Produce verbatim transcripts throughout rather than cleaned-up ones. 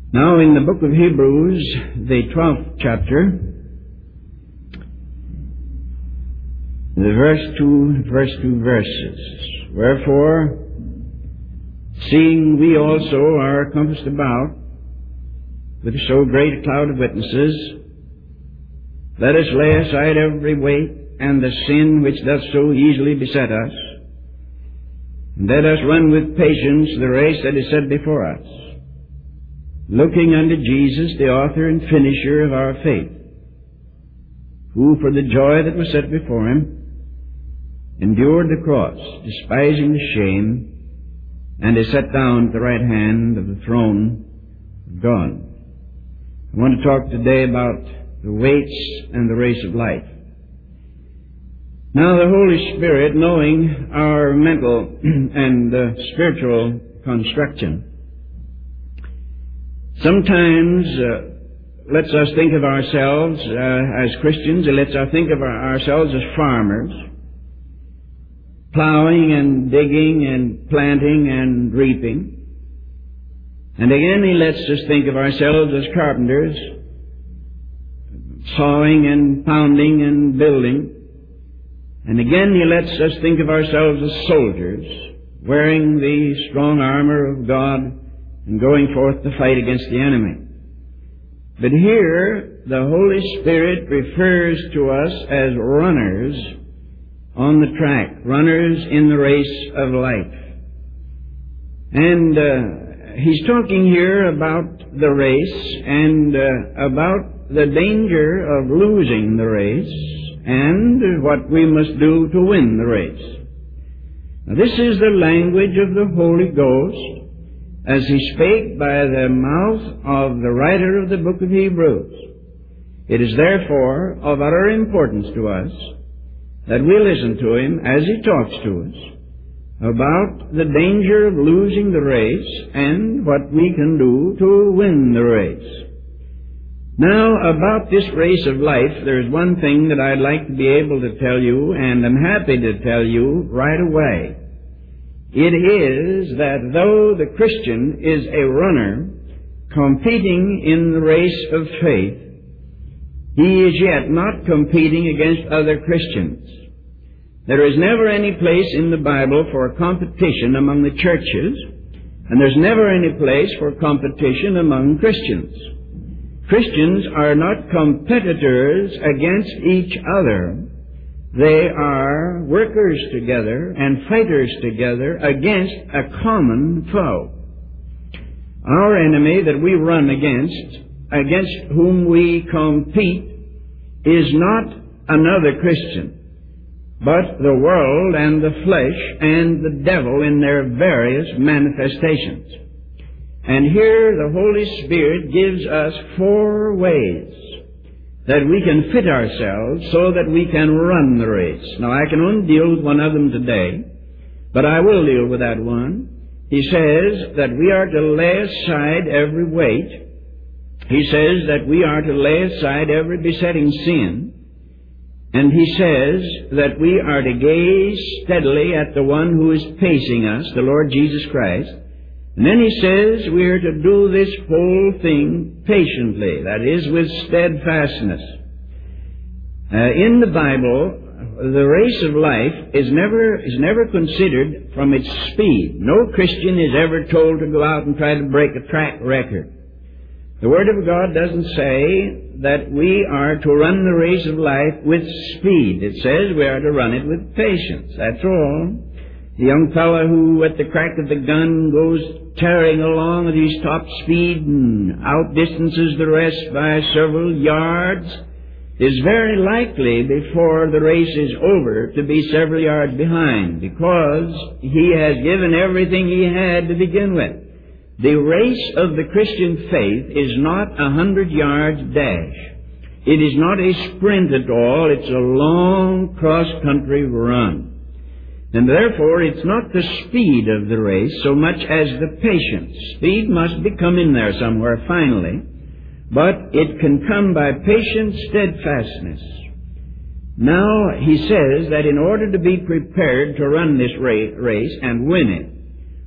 Now in the book of Hebrews, the twelfth chapter, the verse two, first two verses. Wherefore, seeing we also are compassed about with so great a cloud of witnesses, let us lay aside every weight and the sin which doth so easily beset us, and let us run with patience the race that is set before us, looking unto Jesus, the author and finisher of our faith, who for the joy that was set before him endured the cross, despising the shame, and is set down at the right hand of the throne of God. I want to talk today about the weights and the race of life. Now the Holy Spirit, knowing our mental and uh, spiritual construction, sometimes uh, lets us think of ourselves uh, as Christians. It lets us think of our, ourselves as farmers, plowing and digging and planting and reaping. And again, he lets us think of ourselves as carpenters, sawing and pounding and building. And again, he lets us think of ourselves as soldiers, wearing the strong armor of God and going forth to fight against the enemy. But here, the Holy Spirit refers to us as runners on the track, runners in the race of life. And uh, he's talking here about the race and uh, about the danger of losing the race and what we must do to win the race. Now, this is the language of the Holy Ghost as he spake by the mouth of the writer of the book of Hebrews. It is therefore of utter importance to us that we listen to him as he talks to us about the danger of losing the race and what we can do to win the race. Now, about this race of life, there's one thing that I'd like to be able to tell you, and I'm happy to tell you right away. It is that though the Christian is a runner competing in the race of faith, he is yet not competing against other Christians. There is never any place in the Bible for competition among the churches, and there's never any place for competition among Christians. Christians are not competitors against each other. They are workers together and fighters together against a common foe. Our enemy that we run against, against whom we compete, is not another Christian, but the world and the flesh and the devil in their various manifestations. And here the Holy Spirit gives us four ways that we can fit ourselves so that we can run the race. Now, I can only deal with one of them today, but I will deal with that one. He says that we are to lay aside every weight. He says that we are to lay aside every besetting sin. And he says that we are to gaze steadily at the one who is pacing us, the Lord Jesus Christ. And then he says we are to do this whole thing patiently, that is, with steadfastness. Uh, in the Bible, the race of life is never, is never considered from its speed. No Christian is ever told to go out and try to break a track record. The Word of God doesn't say that we are to run the race of life with speed. It says we are to run it with patience. That's all. The young fellow who, at the crack of the gun, goes tearing along at his top speed and outdistances the rest by several yards is very likely, before the race is over, to be several yards behind, because he has given everything he had to begin with. The race of the Christian faith is not a hundred-yard dash. It is not a sprint at all. It's a long cross-country run. And therefore, it's not the speed of the race so much as the patience. Speed must be come in there somewhere finally, but it can come by patient steadfastness. Now, he says that in order to be prepared to run this race and win it,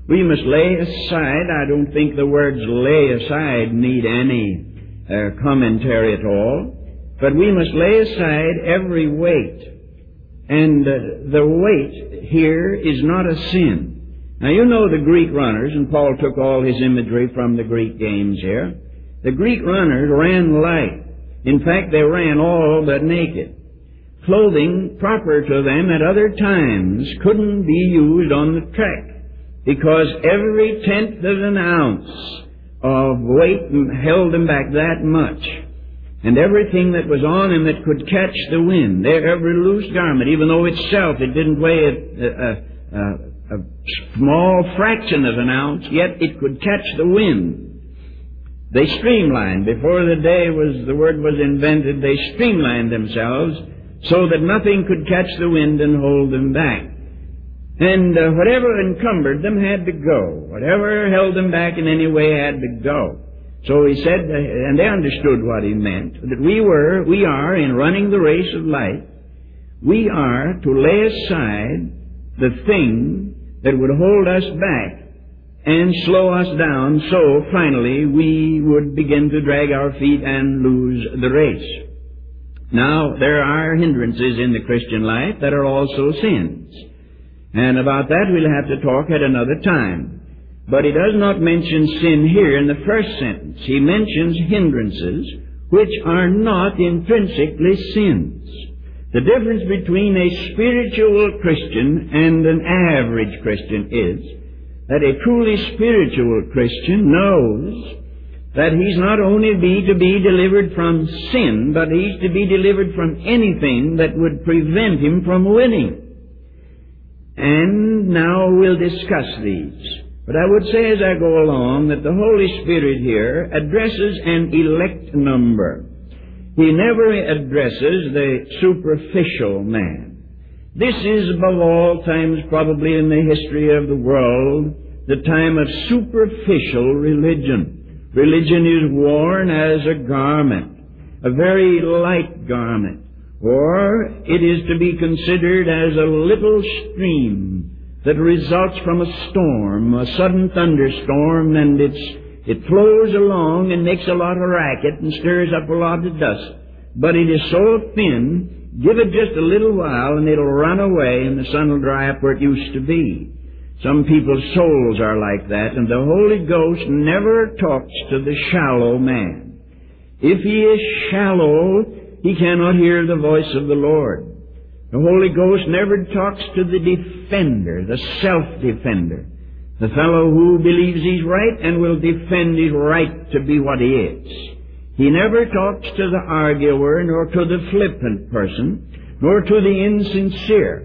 We must lay aside, I don't think the words lay aside need any uh, commentary at all, but we must lay aside every weight. And uh, the weight here is not a sin. Now you know the Greek runners, and Paul took all his imagery from the Greek games here. The Greek runners ran light. In fact, they ran all but naked. Clothing proper to them at other times couldn't be used on the track, because every tenth of an ounce of weight held them back that much. And everything that was on him that could catch the wind, every loose garment, even though itself it didn't weigh a, a, a, a small fraction of an ounce, yet it could catch the wind. They streamlined. Before the day was, the word was invented, they streamlined themselves so that nothing could catch the wind and hold them back. And uh, whatever encumbered them had to go. Whatever held them back in any way had to go. So he said, uh, and they understood what he meant, that we were, we are, in running the race of life, we are to lay aside the thing that would hold us back and slow us down, so finally we would begin to drag our feet and lose the race. Now, there are hindrances in the Christian life that are also sins. And about that we'll have to talk at another time. But he does not mention sin here in the first sentence. He mentions hindrances which are not intrinsically sins. The difference between a spiritual Christian and an average Christian is that a truly spiritual Christian knows that he's not only be to be delivered from sin, but he's to be delivered from anything that would prevent him from winning. And now we'll discuss these. But I would say as I go along that the Holy Spirit here addresses an elect number. He never addresses the superficial man. This is above all times probably in the history of the world the time of superficial religion. Religion is worn as a garment, a very light garment, or it is to be considered as a little stream that results from a storm, a sudden thunderstorm, and it's, it flows along and makes a lot of racket and stirs up a lot of dust. But it is so thin, give it just a little while and it'll run away and the sun will dry up where it used to be. Some people's souls are like that, and the Holy Ghost never talks to the shallow man. If he is shallow, he cannot hear the voice of the Lord. The Holy Ghost never talks to the defender, the self-defender, the fellow who believes he's right and will defend his right to be what he is. He never talks to the arguer, nor to the flippant person, nor to the insincere.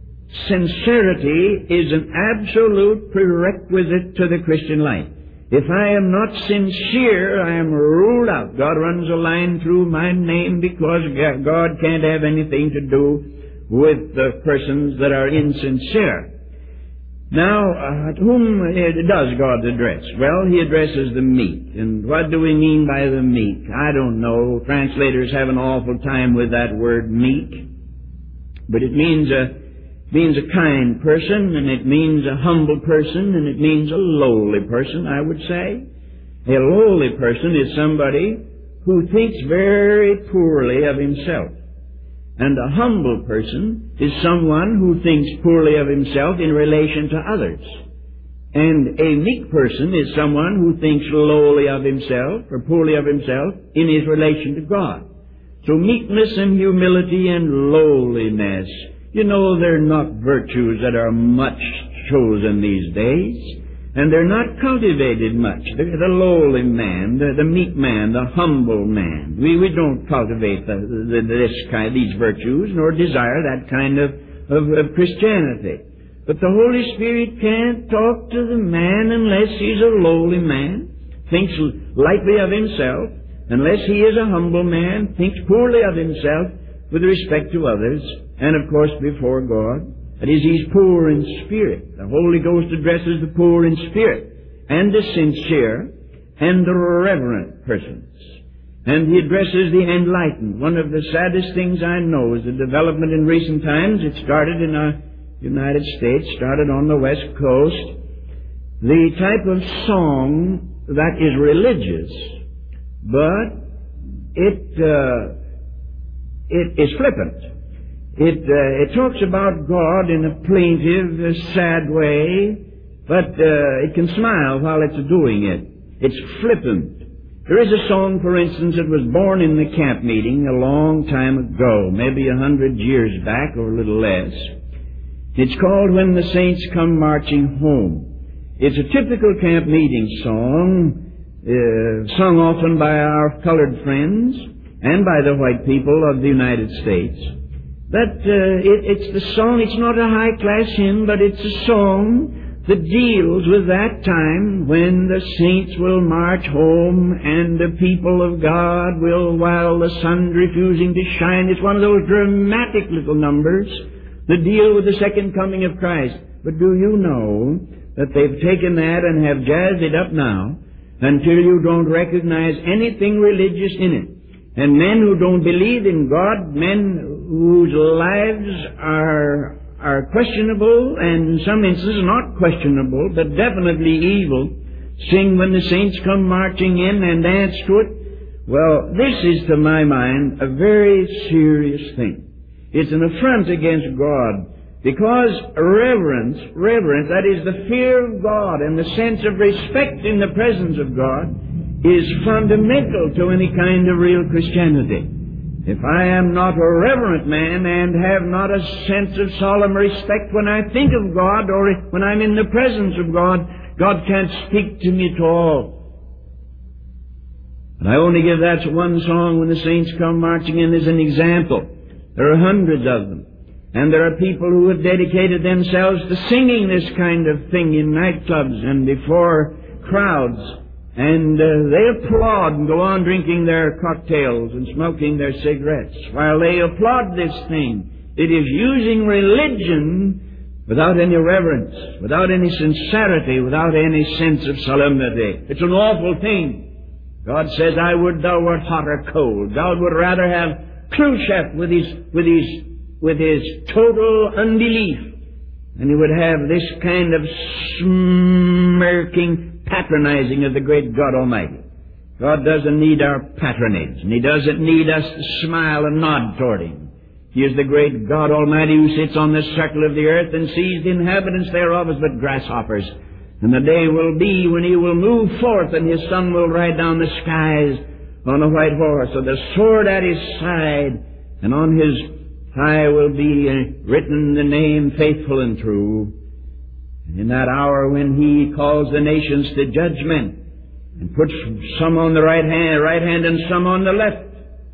Sincerity is an absolute prerequisite to the Christian life. If I am not sincere, I am ruled out. God runs a line through my name because God can't have anything to do with the persons that are insincere. Now, uh, whom does God address? Well, He addresses the meek. And what do we mean by the meek? I don't know. Translators have an awful time with that word meek. But it means a means a kind person, and it means a humble person, and it means a lowly person, I would say. A lowly person is somebody who thinks very poorly of himself. And a humble person is someone who thinks poorly of himself in relation to others. And a meek person is someone who thinks lowly of himself, or poorly of himself, in his relation to God. So meekness and humility and lowliness, you know, they're not virtues that are much chosen these days, and they're not cultivated much. The, the lowly man, the, the meek man, the humble man, we, we don't cultivate the, the, this kind, these virtues, nor desire that kind of, of, of Christianity. But the Holy Spirit can't talk to the man unless he's a lowly man, thinks lightly of himself, unless he is a humble man, thinks poorly of himself with respect to others, and of course before God. That is, he's poor in spirit. The Holy Ghost addresses the poor in spirit, and the sincere, and the reverent persons. And he addresses the enlightened. One of the saddest things I know is the development in recent times. It started in our United States, started on the West Coast, the type of song that is religious, but it uh, it is flippant. It uh, it talks about God in a plaintive, uh, sad way, but uh, it can smile while it's doing it. It's flippant. There is a song, for instance, that was born in the camp meeting a long time ago, maybe a hundred years back or a little less. It's called When the Saints Come Marching Home. It's a typical camp meeting song, uh, sung often by our colored friends and by the white people of the United States. But uh, it, it's the song, it's not a high-class hymn, but it's a song that deals with that time when the saints will march home and the people of God will, while the sun's refusing to shine. It's one of those dramatic little numbers that deal with the second coming of Christ. But do you know that they've taken that and have jazzed it up now until you don't recognize anything religious in it? And men who don't believe in God, men whose lives are are questionable, and in some instances not questionable, but definitely evil, sing When the Saints Come Marching In and dance to it. Well, this is, to my mind, a very serious thing. It's an affront against God, because reverence, reverence, that is the fear of God and the sense of respect in the presence of God, is fundamental to any kind of real Christianity. If I am not a reverent man and have not a sense of solemn respect when I think of God or when I'm in the presence of God, God can't speak to me at all. And I only give that one song, When the Saints Come Marching In, as an example. There are hundreds of them. And there are people who have dedicated themselves to singing this kind of thing in nightclubs and before crowds. And uh, they applaud and go on drinking their cocktails and smoking their cigarettes while they applaud this thing. It is using religion without any reverence, without any sincerity, without any sense of solemnity. It's an awful thing. God says, I would thou wert hot or cold. God would rather have Khrushchev with his, with his, with his total unbelief than he would have this kind of smirking patronizing of the great God Almighty. God doesn't need our patronage, and He doesn't need us to smile and nod toward Him. He is the great God Almighty who sits on the circle of the earth and sees the inhabitants thereof as but grasshoppers. And the day will be when He will move forth and His Son will ride down the skies on a white horse with a sword at His side, and on His thigh will be written the name Faithful and True. And in that hour when He calls the nations to judgment and puts some on the right hand, right hand and some on the left,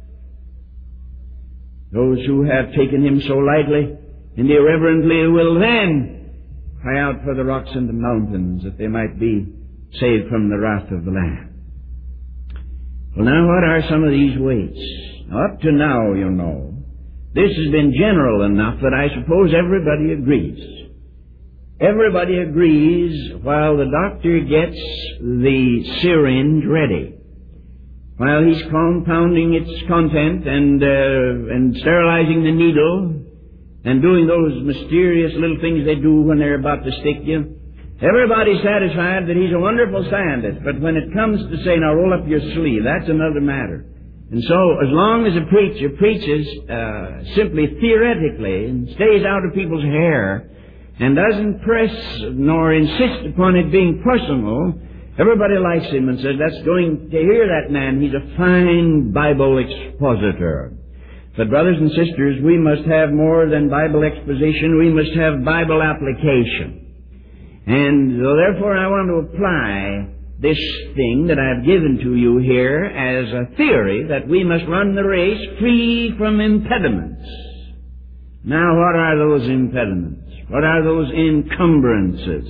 those who have taken Him so lightly and irreverently will then cry out for the rocks and the mountains that they might be saved from the wrath of the Lamb. Well, now, what are some of these weights? Now, up to now, you know, this has been general enough that I suppose everybody agrees. Everybody agrees while the doctor gets the syringe ready, while he's compounding its content and uh, and sterilizing the needle and doing those mysterious little things they do when they're about to stick you. Everybody's satisfied that he's a wonderful scientist, but when it comes to say, now roll up your sleeve, that's another matter. And so, as long as a preacher preaches uh, simply theoretically and stays out of people's hair, and doesn't press nor insist upon it being personal, everybody likes him and says, that's going to hear that man. He's a fine Bible expositor. But brothers and sisters, we must have more than Bible exposition. We must have Bible application. And so therefore I want to apply this thing that I've given to you here as a theory that we must run the race free from impediments. Now, what are those impediments? What are those encumbrances?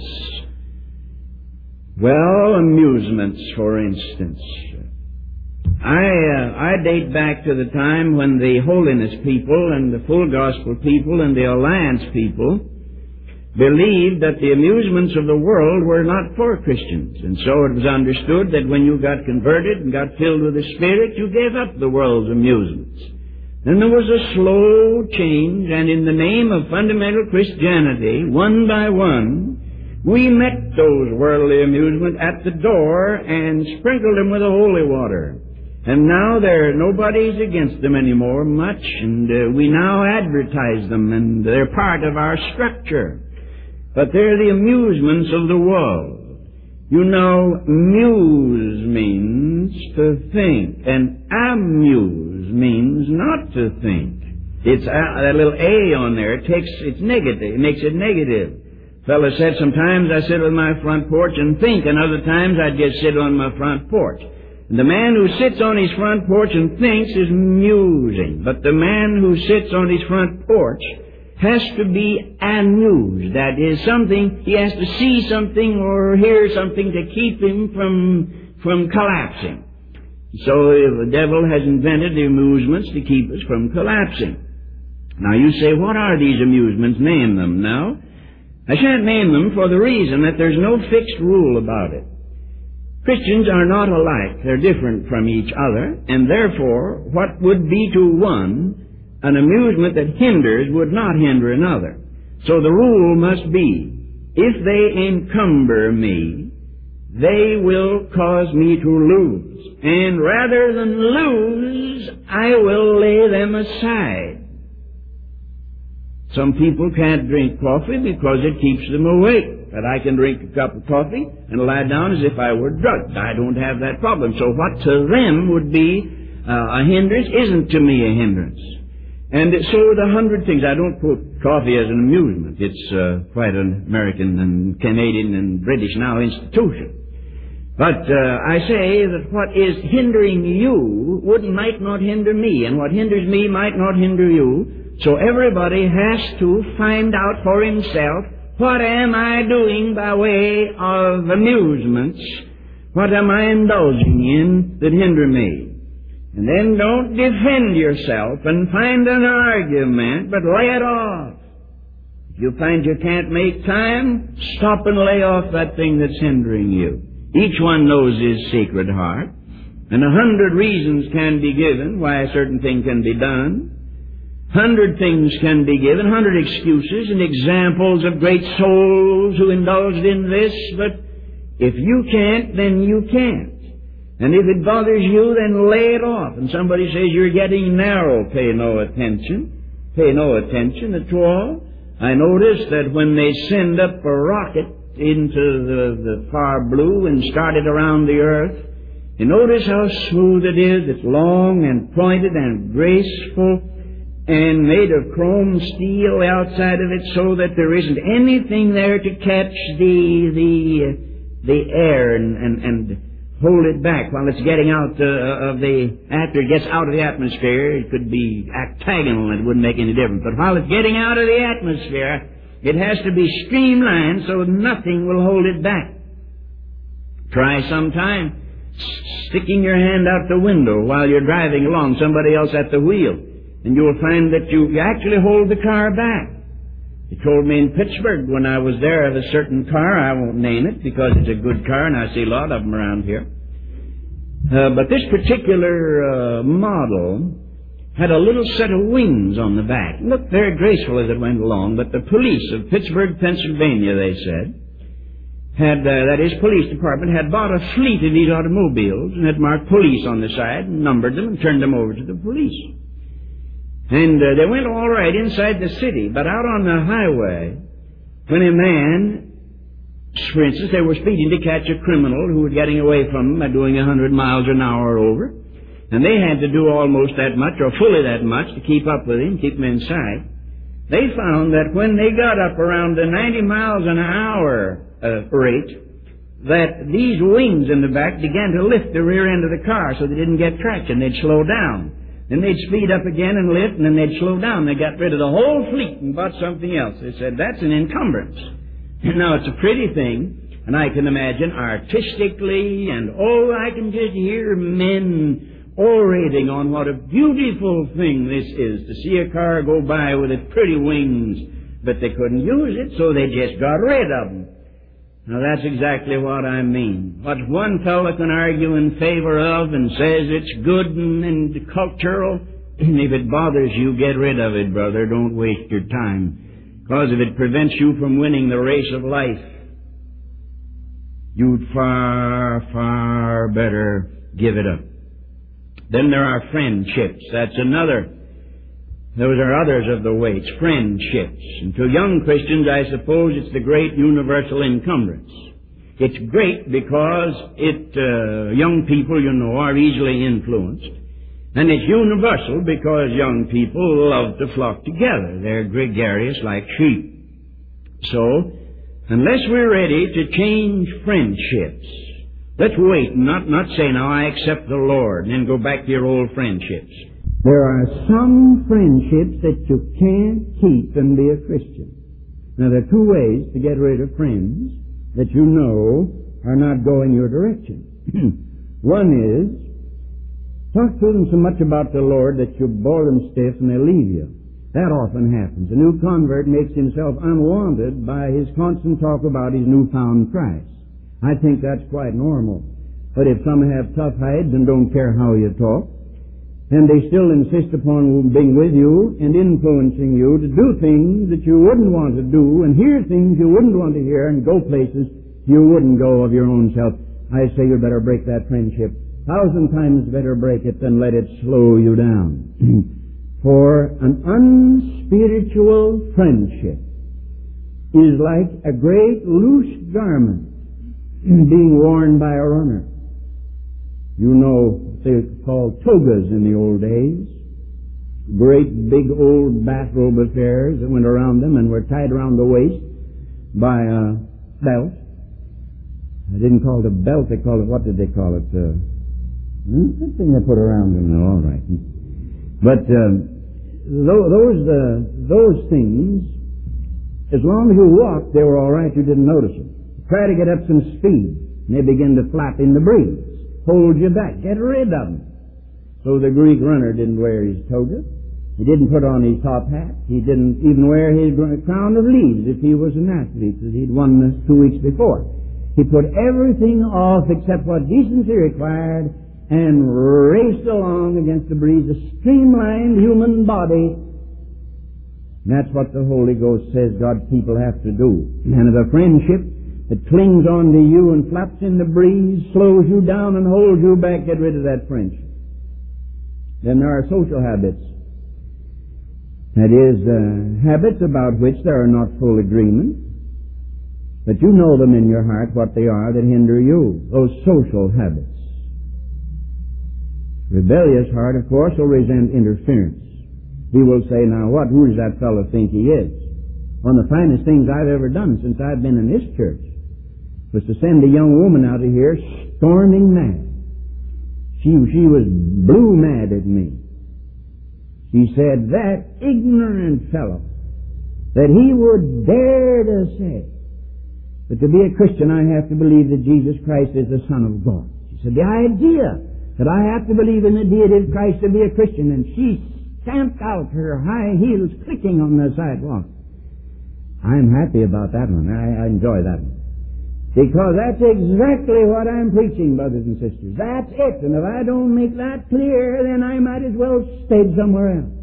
Well, amusements, for instance. I uh, I date back to the time when the holiness people and the full gospel people and the alliance people believed that the amusements of the world were not for Christians. And so it was understood that when you got converted and got filled with the Spirit, you gave up the world's amusements. Then there was a slow change, and in the name of fundamental Christianity, one by one, We met those worldly amusements at the door and sprinkled them with the holy water. And now there nobody's against them anymore much, and uh, we now advertise them, and they're part of our structure. But they're the amusements of the world. You know, muse means to think, and amuse means not to think. It's a, that little A on there, it takes, it's negative, it makes it negative. Fella said sometimes I sit on my front porch and think, and other times I just sit on my front porch. And the man who sits on his front porch and thinks is musing, but the man who sits on his front porch has to be amused. That is, something, he has to see something or hear something to keep him from, from collapsing. So the devil has invented the amusements to keep us from collapsing. Now you say, what are these amusements? Name them now. I shan't name them for the reason that there's no fixed rule about it. Christians are not alike. They're different from each other, and therefore what would be to one an amusement that hinders would not hinder another. So the rule must be, if they encumber me, they will cause me to lose. And rather than lose, I will lay them aside. Some people can't drink coffee because it keeps them awake. But I can drink a cup of coffee and lie down as if I were drugged. I don't have that problem. So what to them would be uh, a hindrance isn't to me a hindrance. And so are the hundred things. I don't put coffee as an amusement. It's uh, quite an American and Canadian and British now institution. But uh, I say that what is hindering you would might not hinder me, and what hinders me might not hinder you. So everybody has to find out for himself, what am I doing by way of amusements? What am I indulging in that hinder me? And then don't defend yourself and find an argument, but lay it off. If you find you can't make time, stop and lay off that thing that's hindering you. Each one knows his secret heart, and a hundred reasons can be given why a certain thing can be done. Hundred things can be given, hundred excuses and examples of great souls who indulged in this, but if you can't, then you can't. And if it bothers you, then lay it off. And somebody says you're getting narrow, pay no attention. Pay no attention at all. I noticed that when they send up a rocket into the, the far blue and start it around the earth, you notice how smooth it is. It's long and pointed and graceful, and made of chrome steel outside of it, so that there isn't anything there to catch the the the air and and, and hold it back while it's getting out uh, of the after it gets out of the atmosphere. It could be octagonal and it wouldn't make any difference. But while it's getting out of the atmosphere, it has to be streamlined so nothing will hold it back. Try sometime sticking your hand out the window while you're driving along, somebody else at the wheel. And you'll find that you actually hold the car back. He told me in Pittsburgh when I was there of a certain car, I won't name it because it's a good car and I see a lot of them around here. Uh, but this particular uh, model had a little set of wings on the back. It looked very graceful as it went along, but the police of Pittsburgh, Pennsylvania, they said, had, uh, that is, police department, had bought a fleet of these automobiles and had marked police on the side and numbered them and turned them over to the police. And uh, they went all right inside the city, but out on the highway, when a man, for instance, they were speeding to catch a criminal who was getting away from them by doing a hundred miles an hour or over, and they had to do almost that much or fully that much to keep up with him, keep him in sight. They found that when they got up around the ninety miles an hour uh, rate, that these wings in the back began to lift the rear end of the car so they didn't get traction. They'd slow down. Then they'd speed up again and lift, and then they'd slow down. They got rid of the whole fleet and bought something else. They said, that's an encumbrance. Now, it's a pretty thing, and I can imagine artistically, and oh, I can just hear men orating on what a beautiful thing this is, to see a car go by with its pretty wings, but they couldn't use it, so they just got rid of them. Now, that's exactly what I mean. What one fellow can argue in favor of and says it's good and, and cultural, and if it bothers you, get rid of it, brother. Don't waste your time. Because if it prevents you from winning the race of life, you'd far, far better give it up. Then there are friendships. That's another. Those are others of the weights, friendships. And to young Christians, I suppose it's the great universal encumbrance. It's great because it, uh, young people, you know, are easily influenced. And it's universal because young people love to flock together. They're gregarious like sheep. So, unless we're ready to change friendships, let's wait and not, not say, now I accept the Lord, and then go back to your old friendships. There are some friendships that you can't keep and be a Christian. Now, there are two ways to get rid of friends that you know are not going your direction. One is, talk to them so much about the Lord that you bore them stiff and they leave you. That often happens. A new convert makes himself unwanted by his constant talk about his newfound Christ. I think that's quite normal. But if some have tough hides and don't care how you talk, and they still insist upon being with you and influencing you to do things that you wouldn't want to do and hear things you wouldn't want to hear and go places you wouldn't go of your own self, I say you better break that friendship. Thousand times better break it than let it slow you down. For an unspiritual friendship is like a great loose garment being worn by a runner. You know, they called togas in the old days. Great big old bathrobe affairs that went around them and were tied around the waist by a belt. They didn't call it a belt, they called it, what did they call it? Uh, hmm? That thing they put around them. No, all right. But uh, those, uh, those things, as long as you walked, they were all right, you didn't notice them. Try to get up some speed, and they begin to flap in the breeze. Hold you back. Get rid of them. So the Greek runner didn't wear his toga. He didn't put on his top hat. He didn't even wear his crown of leaves if he was an athlete, as he'd won this two weeks before. He put everything off except what decency required and raced along against the breeze, a streamlined human body. And that's what the Holy Ghost says God's people have to do. And if a friendship that clings on to you and flaps in the breeze, slows you down and holds you back, get rid of that friendship. Then there are social habits. That is, uh, habits about which there are not full agreement, but you know them in your heart, what they are that hinder you. Those social habits. Rebellious heart, of course, will resent interference. He will say, now what, who does that fellow think he is? One of the finest things I've ever done since I've been in this church was to send a young woman out of here storming mad. She, she was blue mad at me. She said, that ignorant fellow, that he would dare to say that to be a Christian I have to believe that Jesus Christ is the Son of God. She said, the idea that I have to believe in the deity of Christ to be a Christian, and she stamped out her high heels clicking on the sidewalk. I'm happy about that one. I, I enjoy that one. Because that's exactly what I'm preaching, brothers and sisters. That's it. And if I don't make that clear, then I might as well stay somewhere else.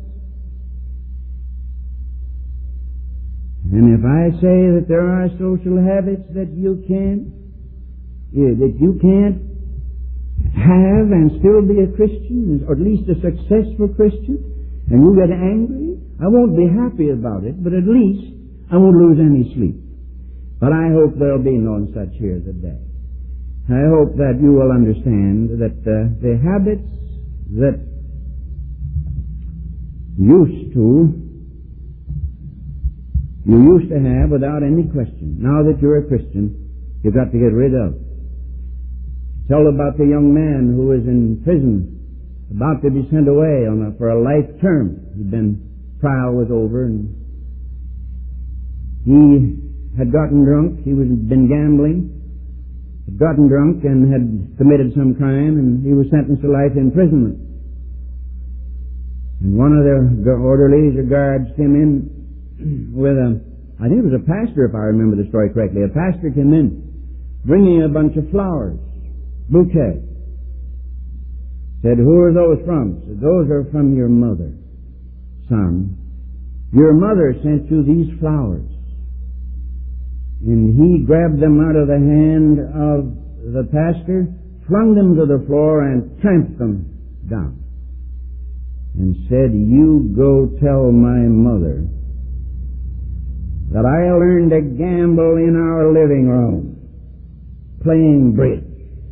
And if I say that there are social habits that you can't, yeah, that you can't have and still be a Christian, or at least a successful Christian, and you get angry, I won't be happy about it, but at least I won't lose any sleep. But I hope there'll be none such here today. I hope that you will understand that uh, the habits that used to, you used to have without any question, now that you're a Christian, you've got to get rid of. Tell about the young man who was in prison, about to be sent away on a, for a life term. He'd been, trial was over, and he had gotten drunk. He was been gambling, had gotten drunk, and had committed some crime, and he was sentenced to life imprisonment. And one of the orderlies or guards came in with a, I think it was a pastor, if I remember the story correctly. A pastor came in bringing a bunch of flowers, bouquet. Said, who are those from? Said, those are from your mother, son. Your mother sent you these flowers. And he grabbed them out of the hand of the pastor, flung them to the floor, and tramped them down. And said, "You go tell my mother that I learned to gamble in our living room, playing bridge.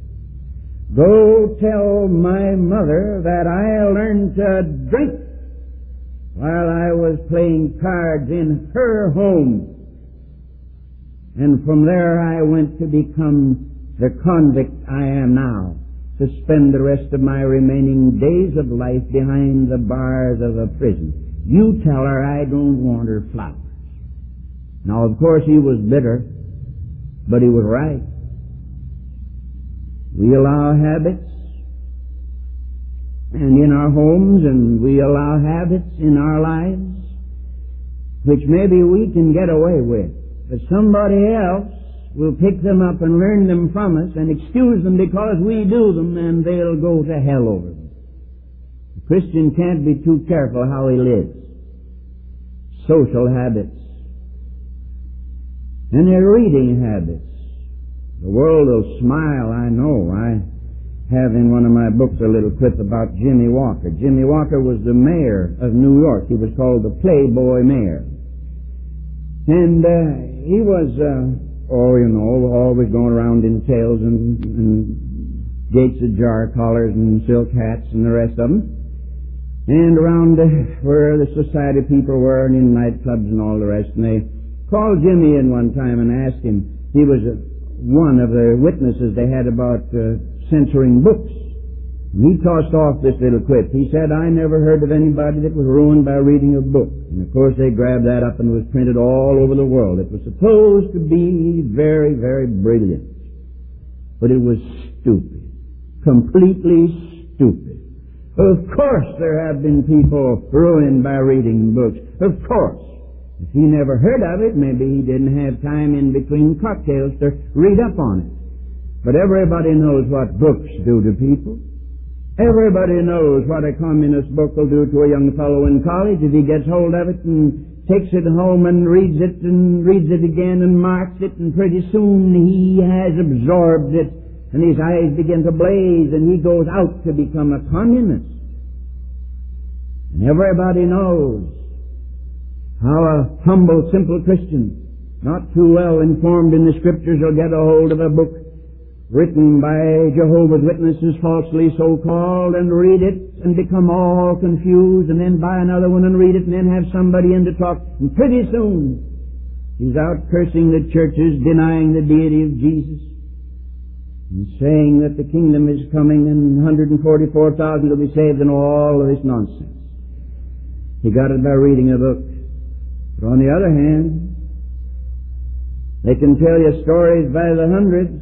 Go tell my mother that I learned to drink while I was playing cards in her home. And from there I went to become the convict I am now, to spend the rest of my remaining days of life behind the bars of a prison. You tell her I don't want her flowers." Now, of course, he was bitter, but he was right. We allow habits and in our homes, and we allow habits in our lives which maybe we can get away with, but somebody else will pick them up and learn them from us and excuse them because we do them, and they'll go to hell over them. The Christian can't be too careful how he lives. Social habits. And their reading habits. The world will smile, I know. I have in one of my books a little clip about Jimmy Walker. Jimmy Walker was the mayor of New York. He was called the Playboy Mayor. And uh, he was, uh, oh, you know, always going around in tails and, and gates of jar collars and silk hats and the rest of them. And around uh, where the society people were and in nightclubs and all the rest. And they called Jimmy in one time and asked him, he was uh, one of the witnesses they had about uh, censoring books. And he tossed off this little clip. He said, "I never heard of anybody that was ruined by reading a book." And of course they grabbed that up and it was printed all over the world. It was supposed to be very, very brilliant. But it was stupid. Completely stupid. Of course there have been people ruined by reading books. Of course. If he never heard of it, maybe he didn't have time in between cocktails to read up on it. But everybody knows what books do to people. Everybody knows what a communist book will do to a young fellow in college if he gets hold of it and takes it home and reads it and reads it again and marks it, and pretty soon he has absorbed it and his eyes begin to blaze and he goes out to become a communist. And everybody knows how a humble, simple Christian, not too well informed in the Scriptures, will get a hold of a book written by Jehovah's Witnesses, falsely so-called, and read it and become all confused, and then buy another one and read it, and then have somebody in to talk, and pretty soon he's out cursing the churches, denying the deity of Jesus, and saying that the kingdom is coming and one hundred forty-four thousand will be saved, and all of this nonsense. He got it by reading a book. But on the other hand, they can tell you stories by the hundreds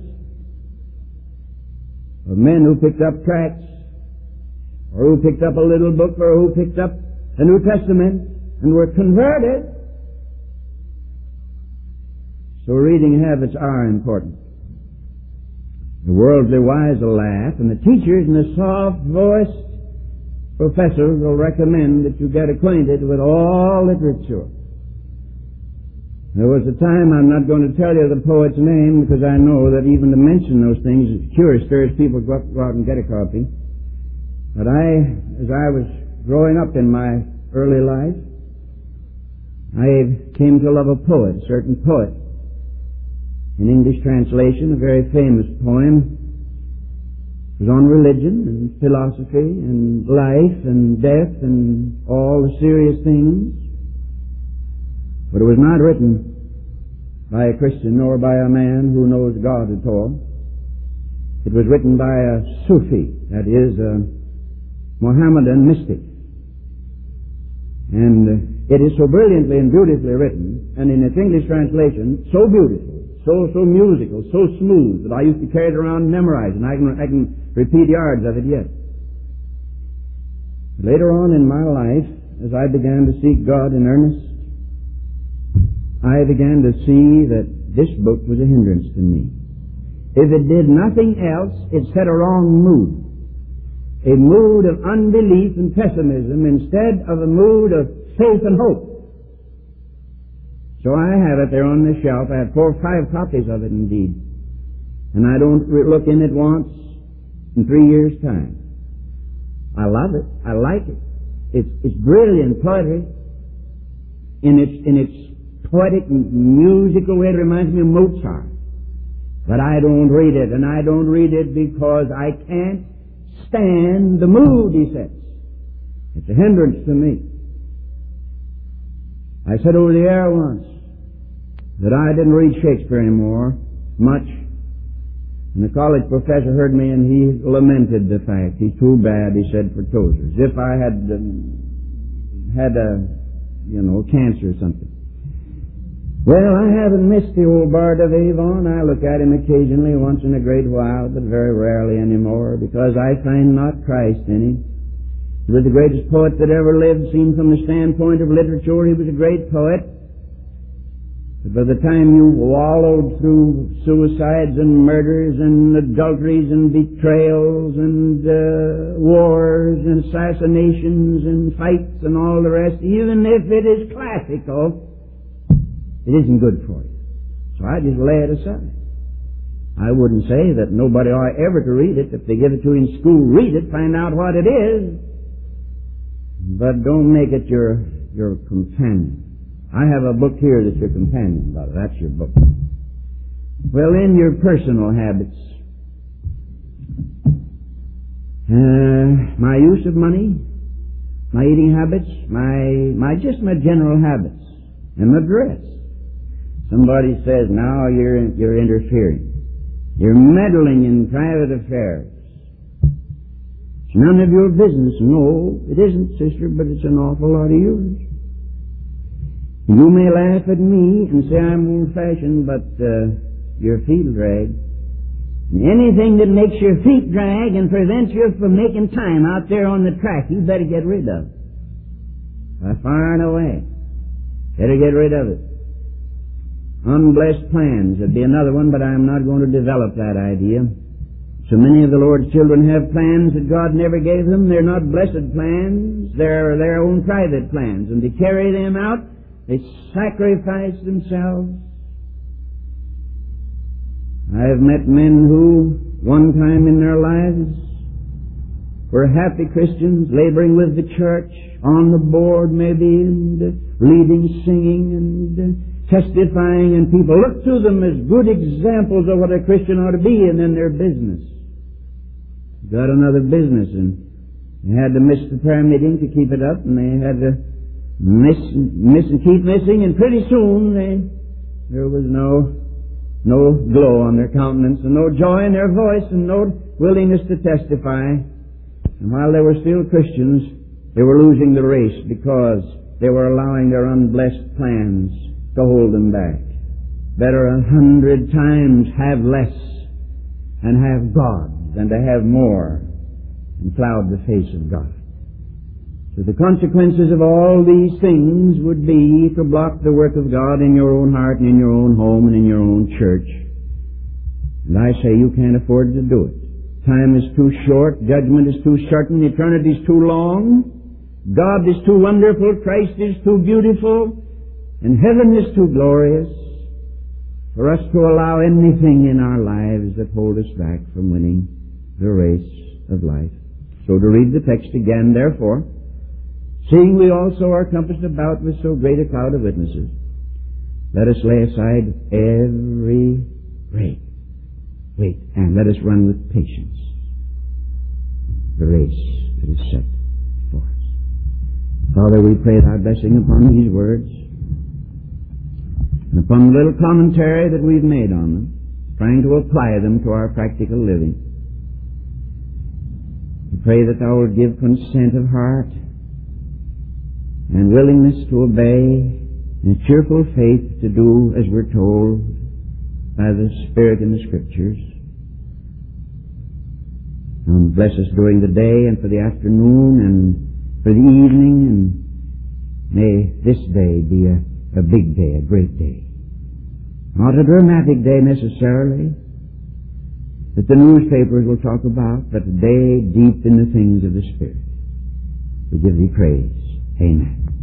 of men who picked up tracts, or who picked up a little book, or who picked up the New Testament and were converted. So reading habits are important. The worldly wise will laugh, and the teachers and the soft-voiced professors will recommend that you get acquainted with all literature. There was a time, I'm not going to tell you the poet's name because I know that even to mention those things sure stirs people to go, up, go out and get a copy. But I, as I was growing up in my early life, I came to love a poet, a certain poet. In English translation, a very famous poem. It was on religion and philosophy and life and death and all the serious things. But it was not written by a Christian nor by a man who knows God at all. It was written by a Sufi, that is, a Mohammedan mystic. And it is so brilliantly and beautifully written, and in its English translation, so beautiful, so so musical, so smooth, that I used to carry it around and memorize, and I can, I can repeat yards of it yet. Later on in my life, as I began to seek God in earnest, I began to see that this book was a hindrance to me. If it did nothing else, it set a wrong mood. A mood of unbelief and pessimism instead of a mood of faith and hope. So I have it there on the shelf. I have four or five copies of it indeed. And I don't re- look in it once in three years' time. I love it. I like it. It's, it's brilliant poetry. In its, in its poetic, musical way, it reminds me of Mozart. But I don't read it, and I don't read it because I can't stand the mood he sets. It's a hindrance to me. I said over the air once that I didn't read Shakespeare anymore, much. And the college professor heard me and he lamented the fact. He's too bad, he said, for Tozer's. If I had um, had a, you know, cancer or something. Well, I haven't missed the old Bard of Avon. I look at him occasionally, once in a great while, but very rarely anymore, because I find not Christ in him. He was the greatest poet that ever lived, seen from the standpoint of literature. He was a great poet. But by the time you wallowed through suicides and murders and adulteries and betrayals and uh, wars and assassinations and fights and all the rest, even if it is classical, it isn't good for you. So I just lay it aside. I wouldn't say that nobody ought ever to read it. If they give it to you in school, read it, find out what it is. But don't make it your, your companion. I have a book here that's your companion, brother. That's your book. Well, in your personal habits, uh, my use of money, my eating habits, my, my, just my general habits, and my dress. Somebody says, now you're, you're interfering. You're meddling in private affairs. It's none of your business. No, it isn't, sister, but it's an awful lot of yours. You may laugh at me and say I'm old-fashioned, but uh, your feet will drag. And anything that makes your feet drag and prevents you from making time out there on the track, you better get rid of. By far and away. Better get rid of it. Unblessed plans would be another one, but I'm not going to develop that idea. So many of the Lord's children have plans that God never gave them. They're not blessed plans. They're their own private plans. And to carry them out, they sacrifice themselves. I have met men who, one time in their lives, were happy Christians, laboring with the church, on the board maybe, and uh, leading, singing, and uh, testifying, and people look to them as good examples of what a Christian ought to be, and then their business. Got another business, and they had to miss the prayer meeting to keep it up, and they had to Miss, miss and keep missing, and pretty soon they, there was no, no glow on their countenance, and no joy in their voice, and no willingness to testify. And while they were still Christians, they were losing the race because they were allowing their unblessed plans to hold them back. Better a hundred times have less and have God than to have more and cloud the face of God. So the consequences of all these things would be to block the work of God in your own heart and in your own home and in your own church. And I say you can't afford to do it. Time is too short, judgment is too certain, eternity is too long, God is too wonderful, Christ is too beautiful, and heaven is too glorious for us to allow anything in our lives that hold us back from winning the race of life. So to read the text again, therefore, seeing we also are compassed about with so great a cloud of witnesses, let us lay aside every weight, weight, and let us run with patience the race that is set before us. Father, we pray thy blessing upon these words and upon the little commentary that we've made on them, trying to apply them to our practical living. We pray that thou wilt give consent of heart and willingness to obey, and cheerful faith to do as we're told by the Spirit in the Scriptures. And bless us during the day and for the afternoon and for the evening, and may this day be a, a big day, a great day. Not a dramatic day necessarily that the newspapers will talk about, but a day deep in the things of the Spirit. We give thee praise. Amen.